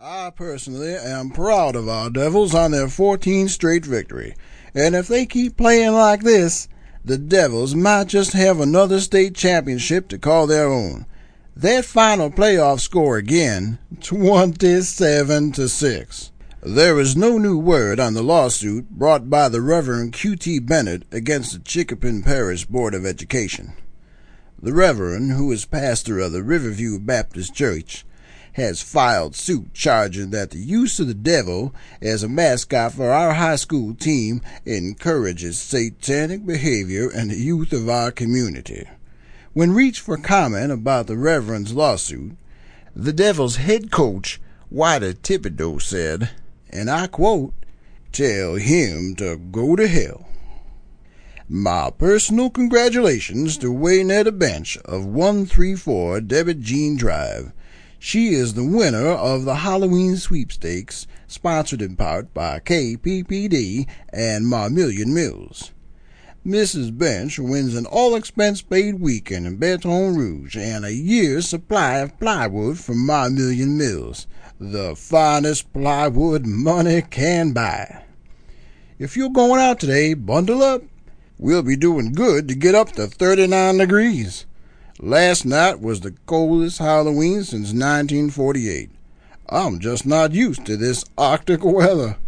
I personally am proud of our Devils on their 14th straight victory, and if they keep playing like this, the Devils might just have another state championship to call their own. That final playoff score again, 27-6. There is no new word on the lawsuit brought by the Reverend Q.T. Bennett against the Chicopee Parish Board of Education. The Reverend, who is pastor of the Riverview Baptist Church, has filed suit charging that the use of the devil as a mascot for our high school team encourages satanic behavior in the youth of our community. When reached for comment about the Reverend's lawsuit, the Devils' head coach, Whitey Thibodeau, said, and I quote, "Tell him to go to hell." My personal congratulations to Waynetta Bench of 134 Debbie Jean Drive. She is the winner of the Halloween sweepstakes, sponsored in part by KPPD and Marmillion Mills. Mrs. Bench wins an all-expense-paid weekend in Baton Rouge and a year's supply of plywood from Marmillion Mills, the finest plywood money can buy. If you're going out today, bundle up. We'll be doing good to get up to 39 degrees. Last night was the coldest Halloween since 1948. I'm just not used to this Arctic weather.